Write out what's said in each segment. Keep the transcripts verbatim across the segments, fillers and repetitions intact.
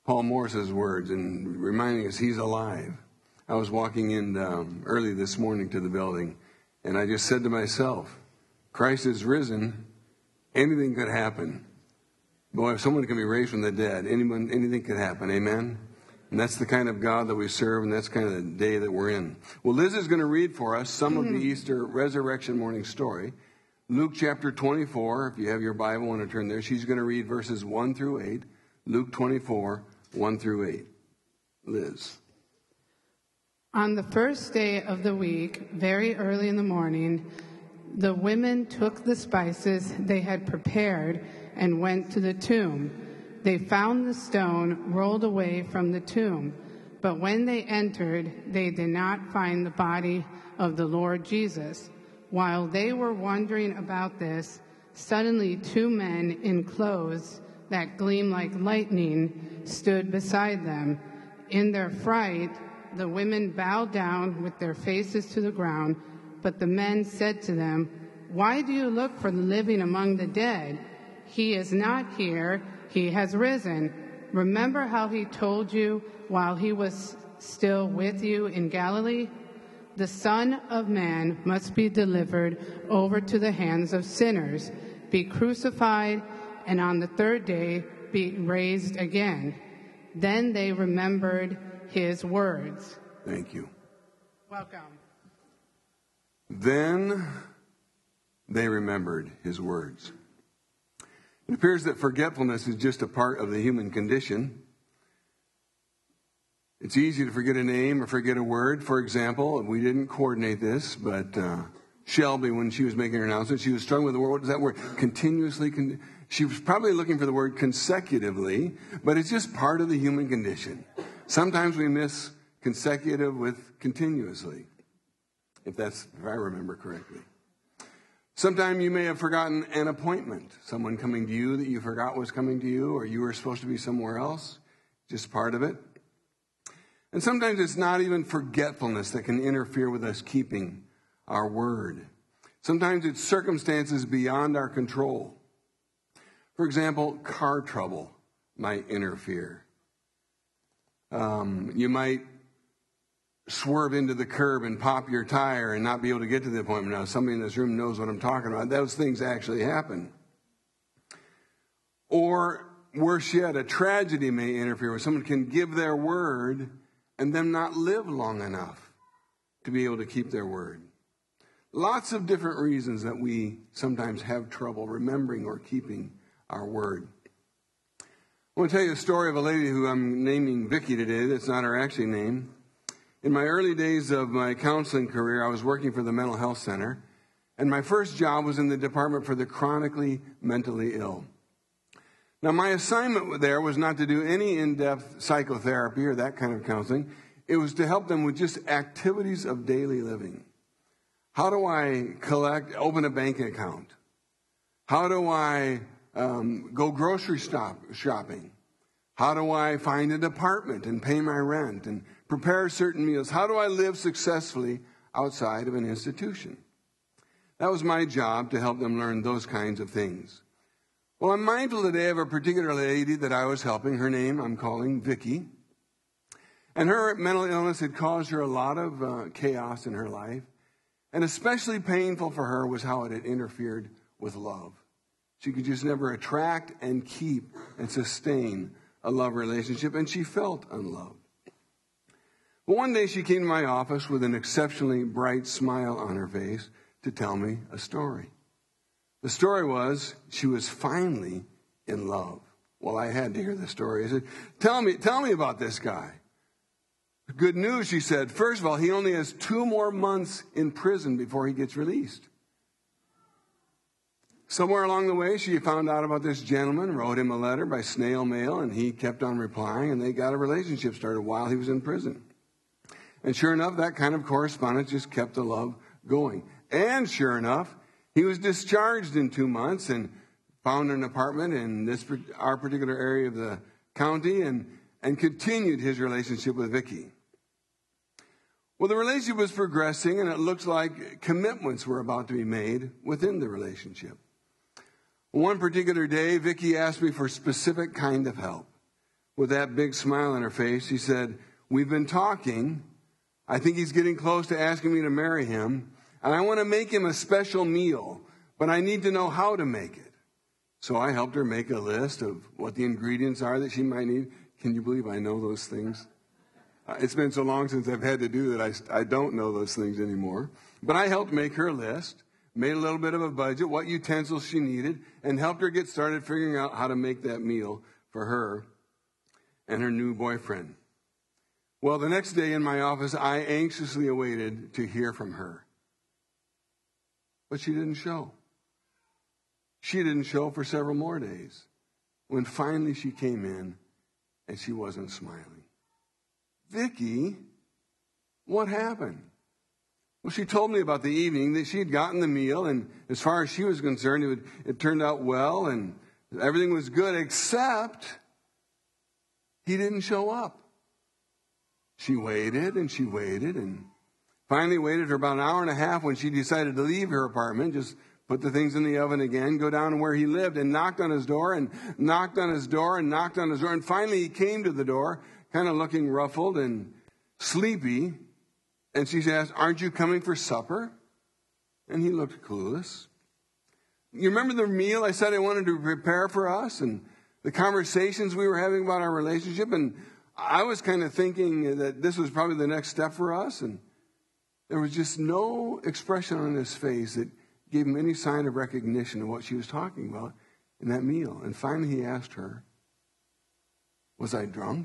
Paul Morris's words and reminding us he's alive. I was walking in um, early this morning to the building, and I just said to myself, Christ is risen. Anything could happen. Boy, if someone can be raised from the dead, anyone, anything could happen. Amen? And that's the kind of God that we serve, and that's kind of the day that we're in. Well, Liz is going to read for us some of the Easter resurrection morning story. Luke chapter twenty-four, if you have your Bible, want to turn there. She's going to read verses one through eight. Luke twenty-four, one through eight. Liz. On the first day of the week, very early in the morning, the women took the spices they had prepared and went to the tomb. They found the stone rolled away from the tomb, but when they entered, they did not find the body of the Lord Jesus. While they were wondering about this, suddenly two men in clothes that gleamed like lightning stood beside them. In their fright, the women bowed down with their faces to the ground, but the men said to them, "Why do you look for the living among the dead? He is not here. He has risen. Remember how he told you while he was still with you in Galilee? The Son of Man must be delivered over to the hands of sinners, be crucified, and on the third day be raised again." Then they remembered his words. Thank you. Welcome. Then they remembered his words. It appears that forgetfulness is just a part of the human condition. It's easy to forget a name or forget a word. For example, we didn't coordinate this, but uh, Shelby, when she was making her announcement, she was struggling with the word. What is that word? Continuously. Con- she was probably looking for the word consecutively, but it's just part of the human condition. Sometimes we miss consecutive with continuously, if that's if I remember correctly. Sometime you may have forgotten an appointment, someone coming to you that you forgot was coming to you, or you were supposed to be somewhere else, just part of it. And sometimes it's not even forgetfulness that can interfere with us keeping our word. Sometimes it's circumstances beyond our control. For example, car trouble might interfere. Um, you might swerve into the curb and pop your tire and not be able to get to the appointment. Now, somebody in this room knows what I'm talking about. Those things actually happen. Or, worse yet, a tragedy may interfere where someone can give their word and them not live long enough to be able to keep their word. Lots of different reasons that we sometimes have trouble remembering or keeping our word. I want to tell you a story of a lady who I'm naming Vicky today. That's not her actual name. In my early days of my counseling career, I was working for the Mental Health Center, and my first job was in the department for the chronically mentally ill. Now, my assignment there was not to do any in-depth psychotherapy or that kind of counseling. It was to help them with just activities of daily living. How do I collect, open a bank account? How do I um, go grocery stop, shopping? How do I find an apartment and pay my rent and prepare certain meals? How do I live successfully outside of an institution? That was my job, to help them learn those kinds of things. Well, I'm mindful today of a particular lady that I was helping. Her name I'm calling Vicky. And her mental illness had caused her a lot of uh, chaos in her life. And especially painful for her was how it had interfered with love. She could just never attract and keep and sustain a love relationship, and she felt unloved. But one day she came to my office with an exceptionally bright smile on her face to tell me a story. The story was she was finally in love. Well, I had to hear the story. I said, tell me, tell me about this guy. Good news, she said. First of all, he only has two more months in prison before he gets released. Somewhere along the way, she found out about this gentleman, wrote him a letter by snail mail, and he kept on replying, and they got a relationship started while he was in prison. And sure enough, that kind of correspondence just kept the love going. And sure enough, he was discharged in two months and found an apartment in this our particular area of the county and, and continued his relationship with Vicky. Well, the relationship was progressing, and it looks like commitments were about to be made within the relationship. One particular day, Vicky asked me for a specific kind of help. with that big smile on her face. She said, "We've been talking. I think he's getting close to asking me to marry him. And I want to make him a special meal, but I need to know how to make it." So I helped her make a list of what the ingredients are that she might need. Can you believe I know those things? Uh, it's been so long since I've had to do that, I, I don't know those things anymore. But I helped make her list, made a little bit of a budget, what utensils she needed, and helped her get started figuring out how to make that meal for her and her new boyfriend. Well, the next day in my office, I anxiously awaited to hear from her. But she didn't show. She didn't show for several more days, when finally she came in and she wasn't smiling. "Vicki, what happened?" Well, she told me about the evening that she had gotten the meal, and as far as she was concerned, it, would, it turned out well, and everything was good, except he didn't show up. She waited and she waited and finally waited for about an hour and a half when she decided to leave her apartment, just put the things in the oven again, go down to where he lived, and knocked on his door and knocked on his door and knocked on his door. And finally he came to the door, kind of looking ruffled and sleepy. And she asked, "Aren't you coming for supper?" And he looked clueless. "You remember the meal I said I wanted to prepare for us and the conversations we were having about our relationship? And I was kind of thinking that this was probably the next step for us." And there was just no expression on his face that gave him any sign of recognition of what she was talking about in that meal. And finally he asked her, "Was I drunk?"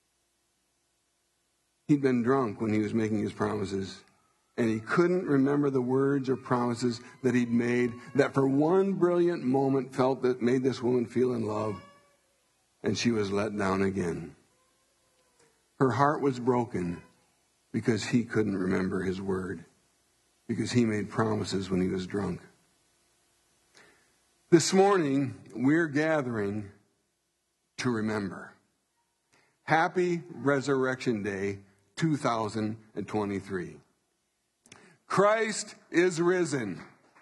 He'd been drunk when he was making his promises, and he couldn't remember the words or promises that he'd made that for one brilliant moment felt that made this woman feel in love, and she was let down again. Her heart was broken because he couldn't remember his word, because he made promises when he was drunk. This morning, we're gathering to remember. Happy Resurrection Day two thousand twenty-three. Christ is risen.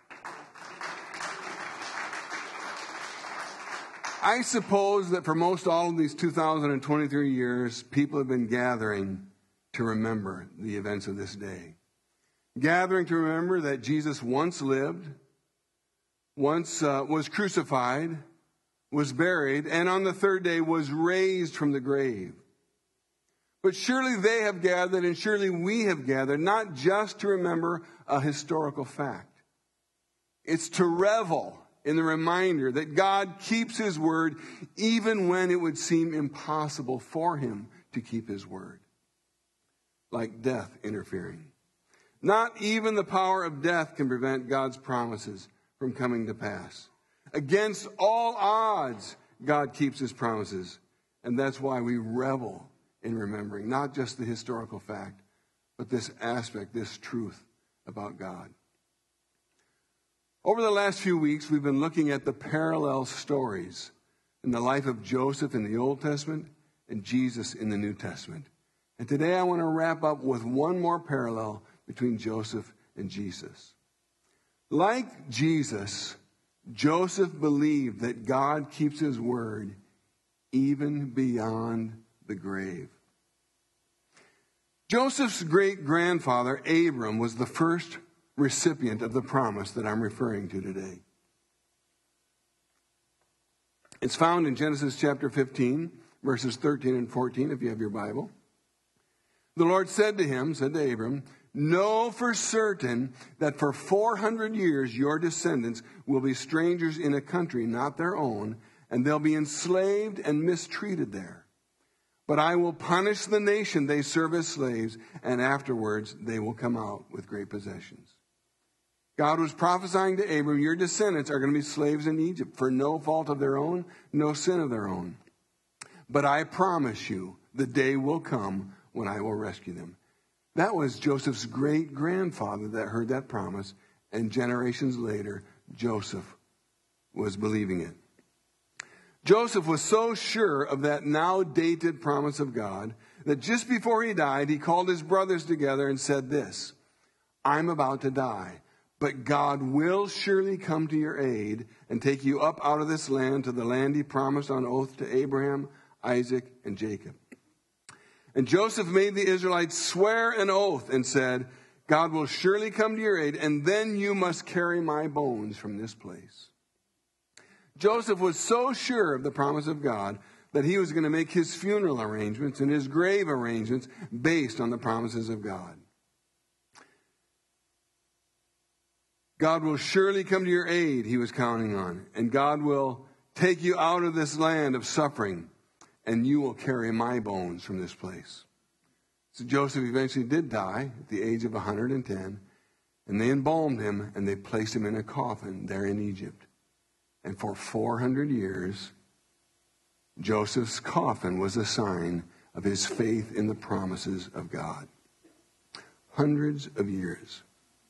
I suppose that for most all of these two thousand twenty-three years, people have been gathering to remember the events of this day. Gathering to remember that Jesus once lived, once uh, was crucified, was buried, and on the third day was raised from the grave. But surely they have gathered, and surely we have gathered, not just to remember a historical fact. It's to revel in the reminder that God keeps his word even when it would seem impossible for him to keep his word. Like death interfering. Not even the power of death can prevent God's promises from coming to pass. Against all odds, God keeps his promises. And that's why we revel in remembering not just the historical fact, but this aspect, this truth about God. Over the last few weeks, we've been looking at the parallel stories in the life of Joseph in the Old Testament and Jesus in the New Testament. And today I want to wrap up with one more parallel between Joseph and Jesus. Like Jesus, Joseph believed that God keeps his word even beyond the grave. Joseph's great-grandfather, Abram, was the first recipient of the promise that I'm referring to today. It's found in Genesis chapter fifteen, verses thirteen and fourteen, if you have your Bible. The Lord said to him, said to Abram, "Know for certain that for four hundred years your descendants will be strangers in a country not their own, and they'll be enslaved and mistreated there. But I will punish the nation they serve as slaves, and afterwards they will come out with great possessions." God was prophesying to Abram, your descendants are going to be slaves in Egypt for no fault of their own, no sin of their own. But I promise you, the day will come when I will rescue them. That was Joseph's great-grandfather that heard that promise, and generations later, Joseph was believing it. Joseph was so sure of that now dated promise of God that just before he died, he called his brothers together and said this, "I'm about to die, but God will surely come to your aid and take you up out of this land to the land he promised on oath to Abraham, Isaac, and Jacob. And Joseph made the Israelites swear an oath and said, God will surely come to your aid, and then you must carry my bones from this place. Joseph was so sure of the promise of God that he was going to make his funeral arrangements and his grave arrangements based on the promises of God. God will surely come to your aid, he was counting on, and God will take you out of this land of suffering, and you will carry my bones from this place. So Joseph eventually did die at the age of one hundred ten, and they embalmed him, and they placed him in a coffin there in Egypt. And for four hundred years, Joseph's coffin was a sign of his faith in the promises of God. Hundreds of years.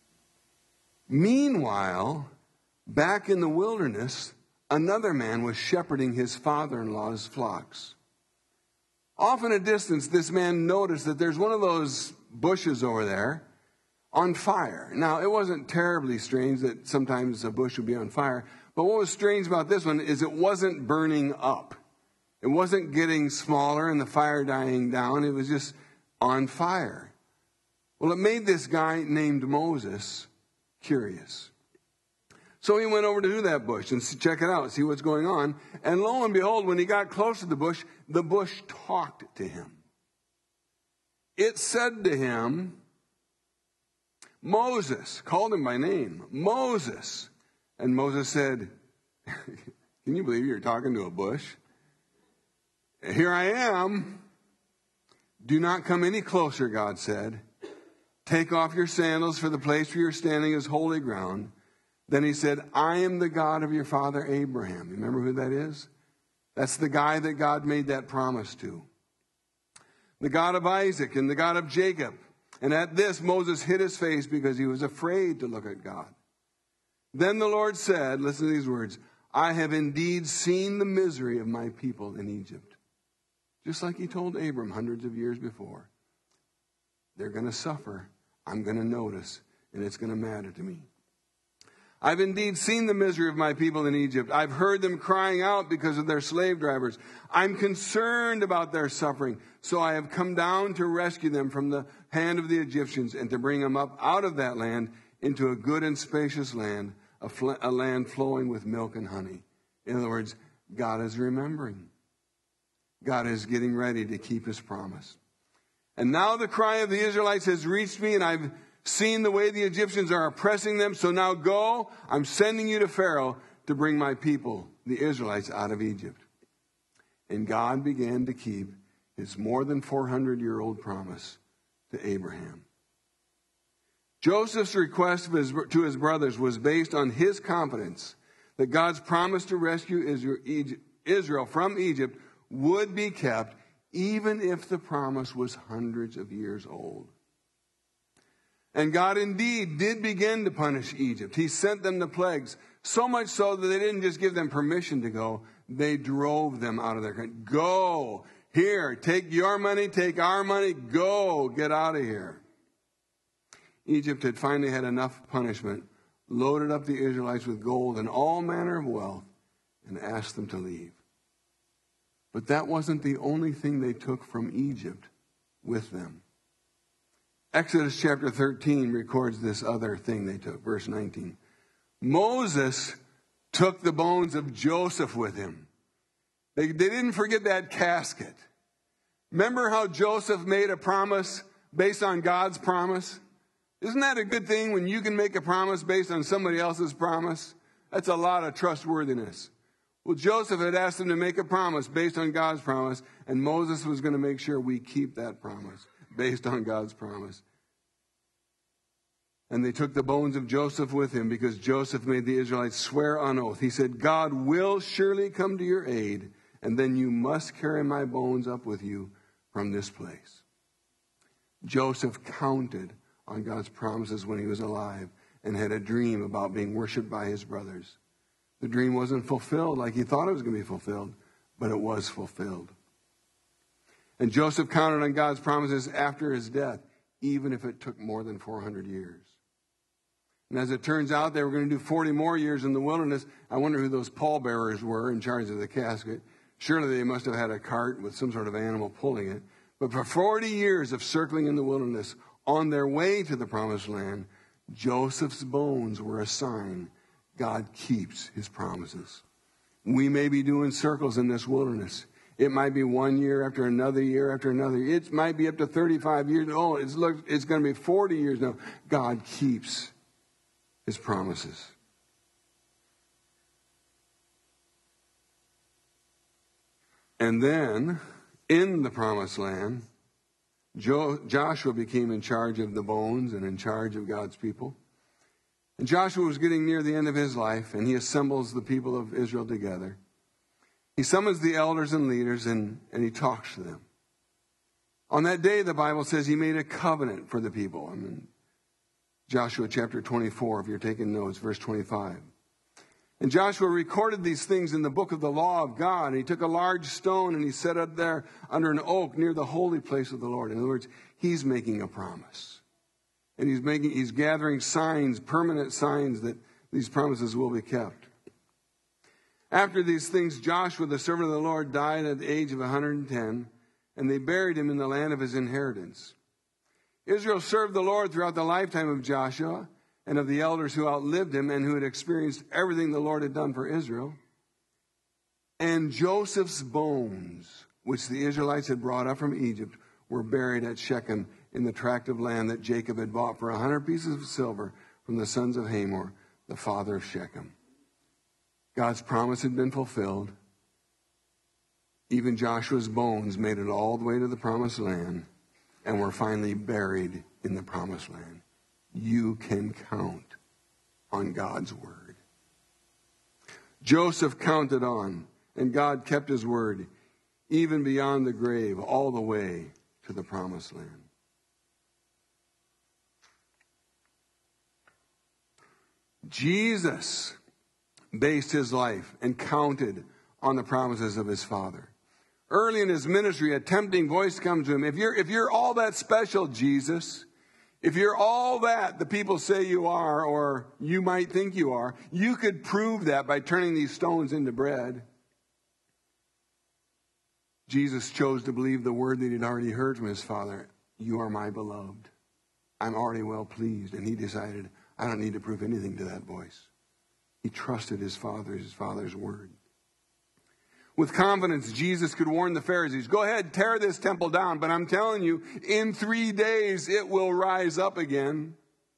Meanwhile, back in the wilderness, another man was shepherding his father-in-law's flocks. Off in a distance, this man noticed that there's one of those bushes over there on fire. Now, it wasn't terribly strange that sometimes a bush would be on fire, but what was strange about this one is it wasn't burning up. It wasn't getting smaller and the fire dying down. It was just on fire. Well, it made this guy named Moses curious. So he went over to that bush and check it out, see what's going on. And lo and behold, when he got close to the bush, the bush talked to him. It said to him, Moses, called him by name, Moses. And Moses said, can you believe you're talking to a bush? Here I am. Do not come any closer, God said. Take off your sandals, for the place where you're standing is holy ground. Then he said, I am the God of your father Abraham. You remember who that is? That's the guy that God made that promise to. The God of Isaac and the God of Jacob. And at this, Moses hid his face because he was afraid to look at God. Then the Lord said, listen to these words, I have indeed seen the misery of my people in Egypt. Just like he told Abram hundreds of years before. They're going to suffer. I'm going to notice, and it's going to matter to me. I've indeed seen the misery of my people in Egypt. I've heard them crying out because of their slave drivers. I'm concerned about their suffering. So I have come down to rescue them from the hand of the Egyptians and to bring them up out of that land into a good and spacious land, a, fl- a land flowing with milk and honey. In other words, God is remembering. God is getting ready to keep his promise. And now the cry of the Israelites has reached me, and I've seen the way the Egyptians are oppressing them. So now go, I'm sending you to Pharaoh to bring my people, the Israelites, out of Egypt. And God began to keep his more than four hundred year old promise to Abraham. Joseph's request to his brothers was based on his confidence that God's promise to rescue Israel from Egypt would be kept, even if the promise was hundreds of years old. And God indeed did begin to punish Egypt. He sent them the plagues, so much so that they didn't just give them permission to go, they drove them out of their country. Go, here, take your money, take our money, go, get out of here. Egypt had finally had enough punishment, loaded up the Israelites with gold and all manner of wealth, and asked them to leave. But that wasn't the only thing they took from Egypt with them. Exodus chapter thirteen records this other thing they took. Verse nineteen. Moses took the bones of Joseph with him. They, they didn't forget that casket. Remember how Joseph made a promise based on God's promise? Isn't that a good thing when you can make a promise based on somebody else's promise? That's a lot of trustworthiness. Well, Joseph had asked him to make a promise based on God's promise, and Moses was going to make sure we keep that promise based on God's promise. And they took the bones of Joseph with him because Joseph made the Israelites swear on oath. He said, God will surely come to your aid, and then you must carry my bones up with you from this place. Joseph counted on God's promises when he was alive and had a dream about being worshipped by his brothers. The dream wasn't fulfilled like he thought it was going to be fulfilled, but it was fulfilled. And Joseph counted on God's promises after his death, even if it took more than four hundred years. And as it turns out, they were going to do forty more years in the wilderness. I wonder who those pallbearers were in charge of the casket. Surely they must have had a cart with some sort of animal pulling it. But for forty years of circling in the wilderness, on their way to the promised land, Joseph's bones were a sign God keeps his promises. We may be doing circles in this wilderness. It might be one year after another year after another. It might be up to thirty-five years. Oh, it's, look, it's going to be forty years now. God keeps his promises. And then, in the promised land, Jo- Joshua became in charge of the bones and in charge of God's people. And Joshua was getting near the end of his life, and he assembles the people of Israel together. He summons the elders and leaders, and, and he talks to them. On that day, the Bible says he made a covenant for the people. I mean, Joshua chapter twenty-four, if you're taking notes, verse twenty-five. And Joshua recorded these things in the book of the law of God. And he took a large stone and he set it there under an oak near the holy place of the Lord. In other words, he's making a promise. And he's making, he's gathering signs, permanent signs that these promises will be kept. After these things, Joshua, the servant of the Lord, died at the age of one hundred ten, and they buried him in the land of his inheritance. Israel served the Lord throughout the lifetime of Joshua and of the elders who outlived him and who had experienced everything the Lord had done for Israel. And Joseph's bones, which the Israelites had brought up from Egypt, were buried at Shechem in the tract of land that Jacob had bought for a hundred pieces of silver from the sons of Hamor, the father of Shechem. God's promise had been fulfilled. Even Joshua's bones made it all the way to the promised land and were finally buried in the promised land. You can count on God's word. Joseph counted on, and God kept his word, even beyond the grave, all the way to the promised land. Jesus based his life and counted on the promises of his Father. Early in his ministry, a tempting voice comes to him. If you're, if you're all that special, Jesus, if you're all that the people say you are, or you might think you are, you could prove that by turning these stones into bread. Jesus chose to believe the word that he'd already heard from his Father. You are my beloved. I'm already well pleased. And he decided, I don't need to prove anything to that voice. He trusted his Father, his Father's word. With confidence, Jesus could warn the Pharisees, go ahead, tear this temple down, but I'm telling you, in three days it will rise up again.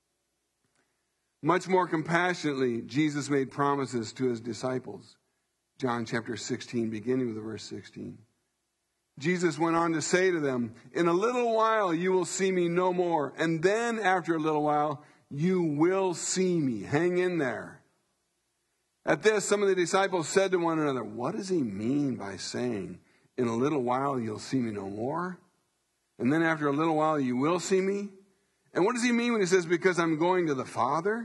Much more compassionately, Jesus made promises to his disciples. John chapter sixteen, beginning with verse sixteen. Jesus went on to say to them, in a little while you will see me no more, and then after a little while you will see me. Hang in there. At this, some of the disciples said to one another, what does he mean by saying, in a little while you'll see me no more? And then after a little while you will see me? And what does he mean when he says, because I'm going to the Father?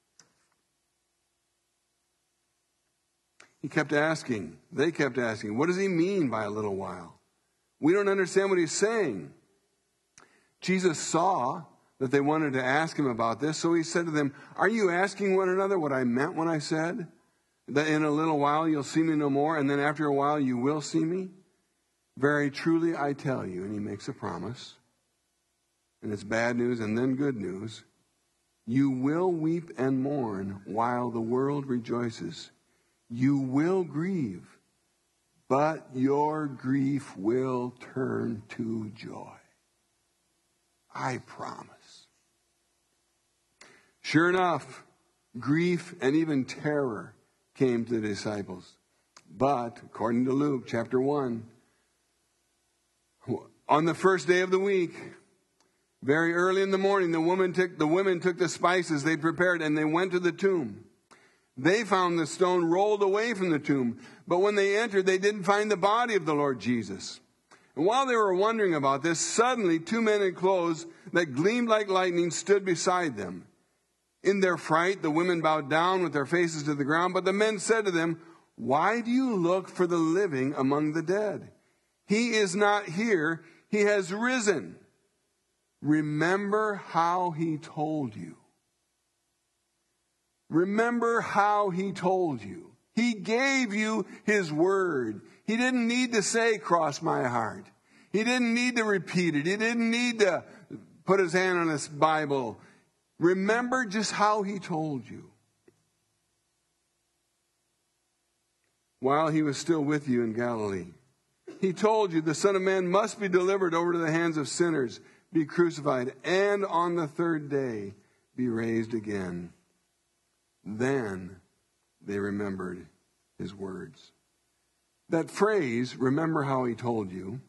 He kept asking. They kept asking, what does he mean by a little while? We don't understand what he's saying. Jesus saw that they wanted to ask him about this, so he said to them, are you asking one another what I meant when I said that in a little while you'll see me no more, and then after a while you will see me? Very truly I tell you, and he makes a promise, and it's bad news and then good news, you will weep and mourn while the world rejoices. You will grieve, but your grief will turn to joy. I promise. Sure enough, grief and even terror came to the disciples. But, according to Luke chapter one, on the first day of the week, very early in the morning, the woman took, the women took the spices they prepared and they went to the tomb. They found the stone rolled away from the tomb, but when they entered, they didn't find the body of the Lord Jesus. And while they were wondering about this, suddenly two men in clothes that gleamed like lightning stood beside them. In their fright, the women bowed down with their faces to the ground, but the men said to them, why do you look for the living among the dead? He is not here, he has risen. Remember how he told you. Remember how he told you. He gave you his word. He didn't need to say, cross my heart. He didn't need to repeat it. He didn't need to put his hand on his Bible. Remember just how he told you. While he was still with you in Galilee, he told you the Son of Man must be delivered over to the hands of sinners, be crucified, and on the third day be raised again. Then they remembered his words. That phrase, remember how he told you,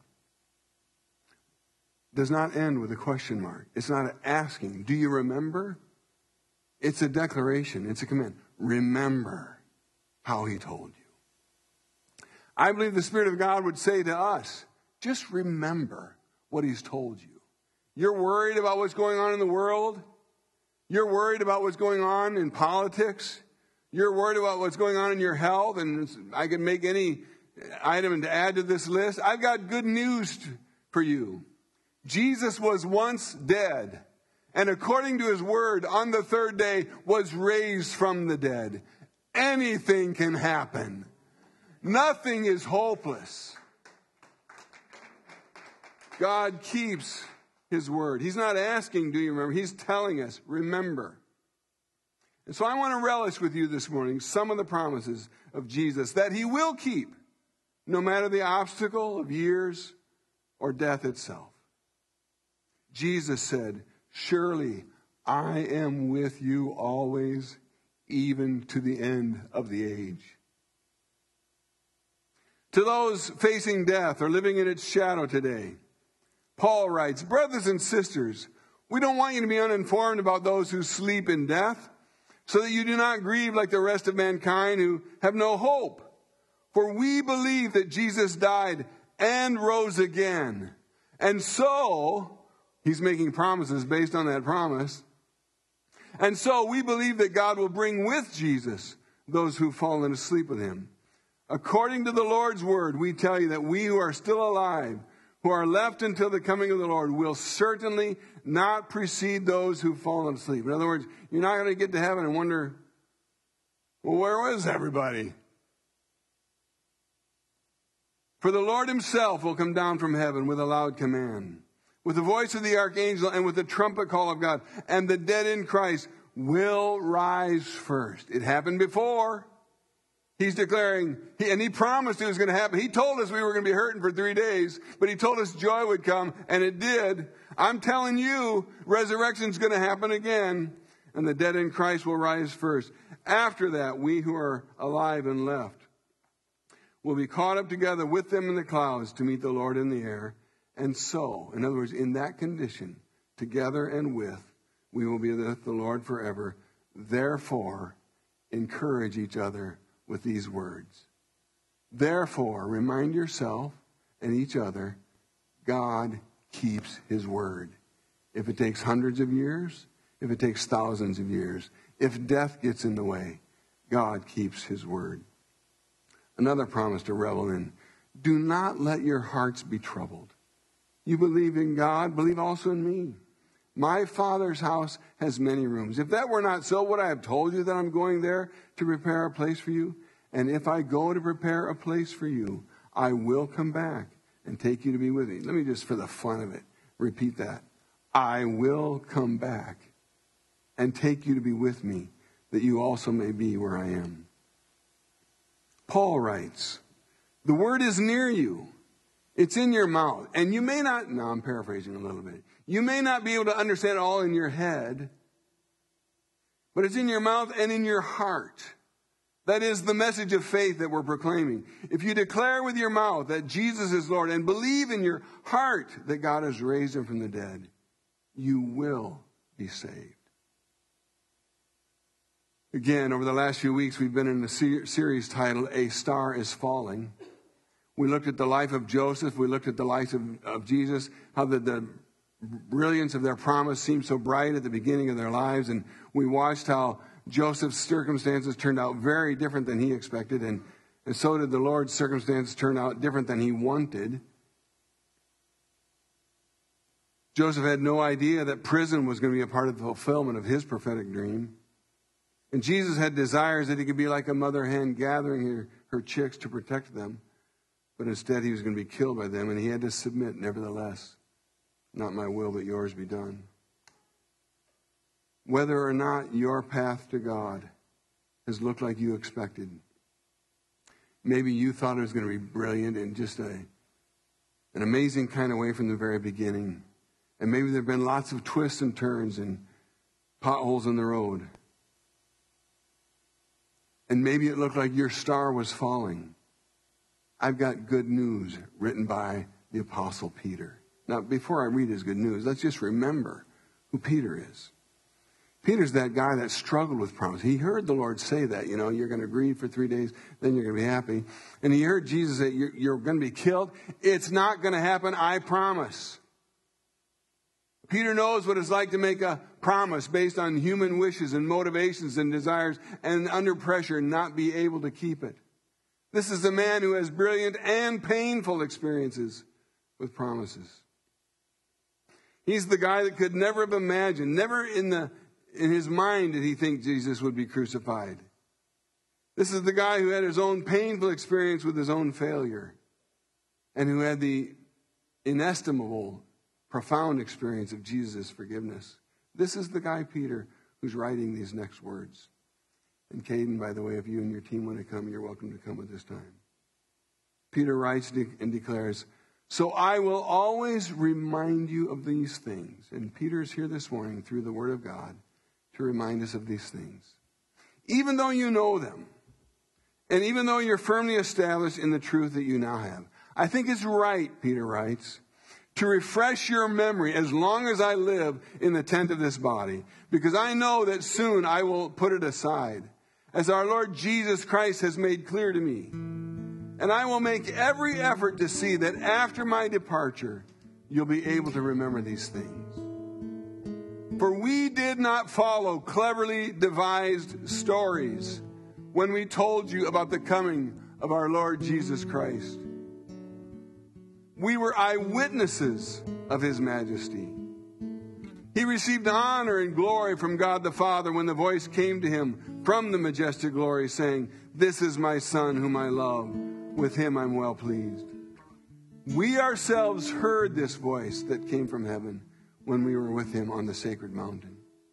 does not end with a question mark. It's not asking, do you remember? It's a declaration. It's a command. Remember how he told you. I believe the Spirit of God would say to us, just remember what he's told you. You're worried about what's going on in the world. You're worried about what's going on in politics. You're worried about what's going on in your health. And I can make any item to add to this list. I've got good news for you. Jesus was once dead, and according to his word, on the third day was raised from the dead. Anything can happen. Nothing is hopeless. God keeps his word. He's not asking, do you remember? He's telling us, remember. And so I want to relish with you this morning some of the promises of Jesus that he will keep, no matter the obstacle of years or death itself. Jesus said, surely I am with you always, even to the end of the age. To those facing death or living in its shadow today, Paul writes, brothers and sisters, we don't want you to be uninformed about those who sleep in death, so that you do not grieve like the rest of mankind who have no hope. For we believe that Jesus died and rose again. And so, he's making promises based on that promise. And so we believe that God will bring with Jesus those who've fallen asleep with him. According to the Lord's word, we tell you that we who are still alive, who are left until the coming of the Lord, will certainly not precede those who've fallen asleep. In other words, you're not going to get to heaven and wonder, well, where was everybody? For the Lord himself will come down from heaven with a loud command, with the voice of the archangel and with the trumpet call of God, and the dead in Christ will rise first. It happened before. He's declaring, and he promised it was going to happen. He told us we were going to be hurting for three days, but he told us joy would come, and it did. I'm telling you, resurrection's going to happen again, and the dead in Christ will rise first. After that, we who are alive and left will be caught up together with them in the clouds to meet the Lord in the air. And so, in other words, in that condition, together and with, we will be with the Lord forever. Therefore, encourage each other with these words. Therefore, remind yourself and each other, God keeps his word. If it takes hundreds of years, if it takes thousands of years, if death gets in the way, God keeps his word. Another promise to revel in. Do not let your hearts be troubled. You believe in God, believe also in me. My Father's house has many rooms. If that were not so, would I have told you that I'm going there to prepare a place for you? And if I go to prepare a place for you, I will come back and take you to be with me. Let me just, for the fun of it, repeat that. I will come back and take you to be with me, that you also may be where I am. Paul writes, the word is near you. It's in your mouth. And you may not, no, I'm paraphrasing a little bit. You may not be able to understand it all in your head, but it's in your mouth and in your heart. That is the message of faith that we're proclaiming. If you declare with your mouth that Jesus is Lord and believe in your heart that God has raised him from the dead, you will be saved. Again, over the last few weeks, we've been in a series titled, A Star is Falling. We looked at the life of Joseph. We looked at the life of, of Jesus, how the, the brilliance of their promise seemed so bright at the beginning of their lives. And we watched how Joseph's circumstances turned out very different than he expected. And, and so did the Lord's circumstances turn out different than he wanted. Joseph had no idea that prison was going to be a part of the fulfillment of his prophetic dream. And Jesus had desires that he could be like a mother hen gathering her, her chicks to protect them. but instead he was going to be killed by them, and he had to submit, nevertheless. Not my will, but yours be done. Whether or not your path to God has looked like you expected, maybe you thought it was going to be brilliant in just a, an amazing kind of way from the very beginning. And maybe there have been lots of twists and turns and potholes in the road. And maybe it looked like your star was falling. I've got good news written by the Apostle Peter. Now, before I read his good news, let's just remember who Peter is. Peter's that guy that struggled with promise. He heard the Lord say that, you know, you're going to grieve for three days, then you're going to be happy. And he heard Jesus say, you're, you're going to be killed. It's not going to happen, I promise. Peter knows what it's like to make a promise based on human wishes and motivations and desires, and under pressure not be able to keep it. This is a man who has brilliant and painful experiences with promises. He's the guy that could never have imagined, never in the in his mind did he think Jesus would be crucified. This is the guy who had his own painful experience with his own failure, and who had the inestimable, profound experience of Jesus' forgiveness. This is the guy, Peter, who's writing these next words. And Caden, by the way, if you and your team want to come, you're welcome to come at this time. Peter writes and declares, so I will always remind you of these things. And Peter is here this morning through the Word of God to remind us of these things. Even though you know them, and even though you're firmly established in the truth that you now have. I think it's right, Peter writes, to refresh your memory as long as I live in the tent of this body, because I know that soon I will put it aside, as our Lord Jesus Christ has made clear to me. And I will make every effort to see that after my departure, you'll be able to remember these things. For we did not follow cleverly devised stories when we told you about the coming of our Lord Jesus Christ. We were eyewitnesses of his majesty. He received honor and glory from God the Father when the voice came to him from the majestic glory saying, this is my Son whom I love. With him I'm well pleased. We ourselves heard this voice that came from heaven when we were with him on the sacred mountain.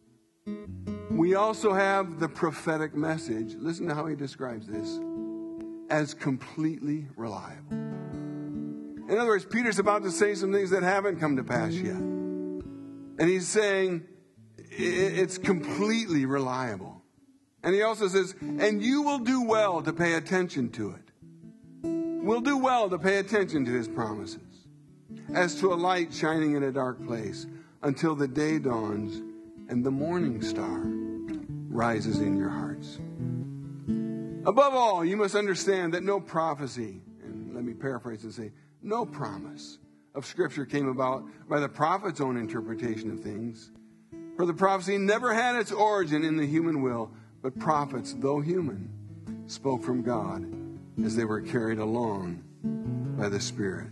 We also have the prophetic message. Listen to how he describes this. As completely reliable. In other words, Peter's about to say some things that haven't come to pass yet. And he's saying it's completely reliable. And he also says, and you will do well to pay attention to it. We'll do well to pay attention to his promises, as to a light shining in a dark place, until the day dawns and the morning star rises in your hearts. Above all, you must understand that no prophecy, and let me paraphrase and say, no promise of Scripture came about by the prophet's own interpretation of things. For the prophecy never had its origin in the human will, but prophets, though human, spoke from God as they were carried along by the Spirit.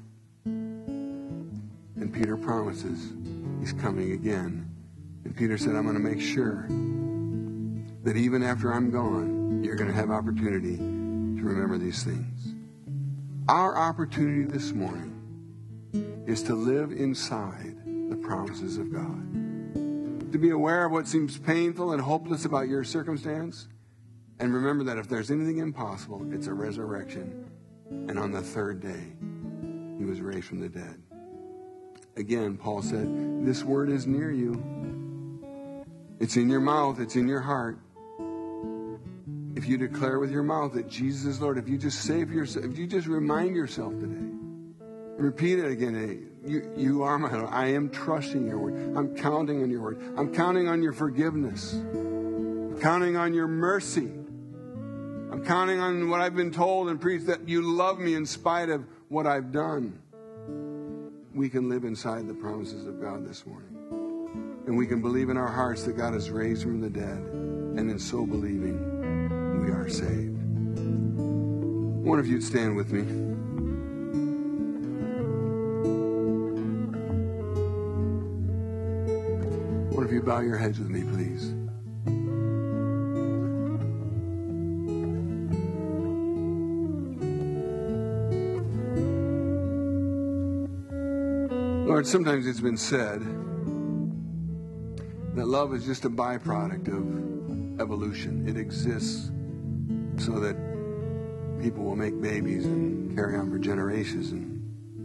And Peter promises he's coming again. And Peter said, I'm going to make sure that even after I'm gone, you're going to have opportunity to remember these things. Our opportunity this morning is to live inside the promises of God. To be aware of what seems painful and hopeless about your circumstance. And remember that if there's anything impossible, it's a resurrection. And on the third day, he was raised from the dead. Again, Paul said, this word is near you. It's in your mouth. It's in your heart. If you declare with your mouth that Jesus is Lord, if you just say for yourself, if you just remind yourself today, repeat it again. Hey, you, you are my Lord. I am trusting your word. I'm counting on your word. I'm counting on your forgiveness. I'm counting on your mercy. I'm counting on what I've been told and preached, that you love me in spite of what I've done. We can live inside the promises of God this morning. And we can believe in our hearts that God is raised from the dead. And in so believing, we are saved. I wonder if you'd stand with me. I wonder if you'd bow your heads with me, please. Lord, sometimes it's been said that love is just a byproduct of evolution. It exists so that people will make babies and carry on for generations. And,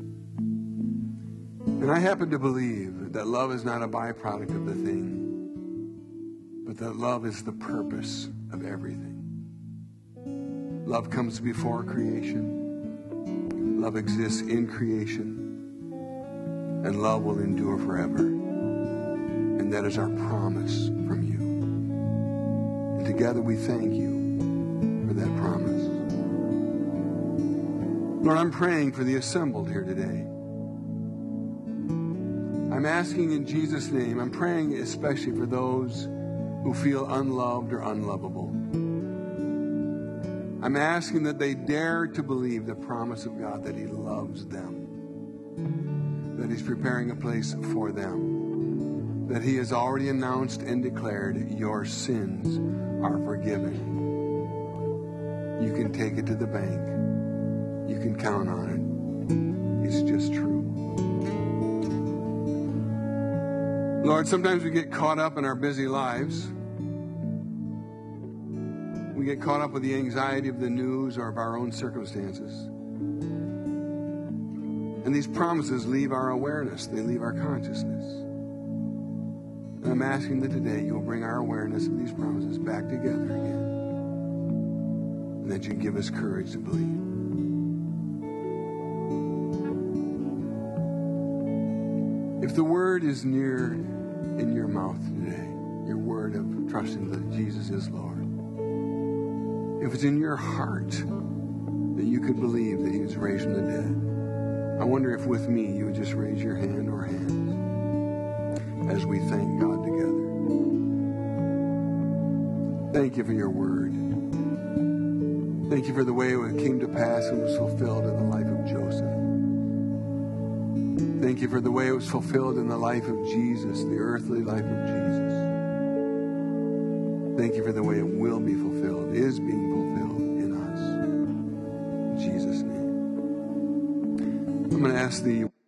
and I happen to believe that love is not a byproduct of the thing, but that love is the purpose of everything. Love comes before creation. Love exists in creation. And love will endure forever. And that is our promise from you. And together we thank you for that promise. Lord, I'm praying for the assembled here today. I'm asking in Jesus' name, I'm praying especially for those who feel unloved or unlovable. I'm asking that they dare to believe the promise of God that He loves them, that He's preparing a place for them, that He has already announced and declared your sins are forgiven. You can take it to the bank. You can count on it. It's just true. Lord, sometimes we get caught up in our busy lives. We get caught up with the anxiety of the news or of our own circumstances. And these promises leave our awareness. They leave our consciousness. And I'm asking that today you'll bring our awareness of these promises back together again. And that you give us courage to believe. If the word is near in your mouth today, your word of trusting that Jesus is Lord, if it's in your heart that you could believe that He was raised from the dead, I wonder if with me you would just raise your hand or hands as we thank God together. Thank you for your word. Thank you for the way it came to pass and was fulfilled in the life of Joseph. Thank you for the way it was fulfilled in the life of Jesus, the earthly life of Jesus. Thank you for the way it will be fulfilled, is being fulfilled in us. In Jesus' name. I'm going to ask the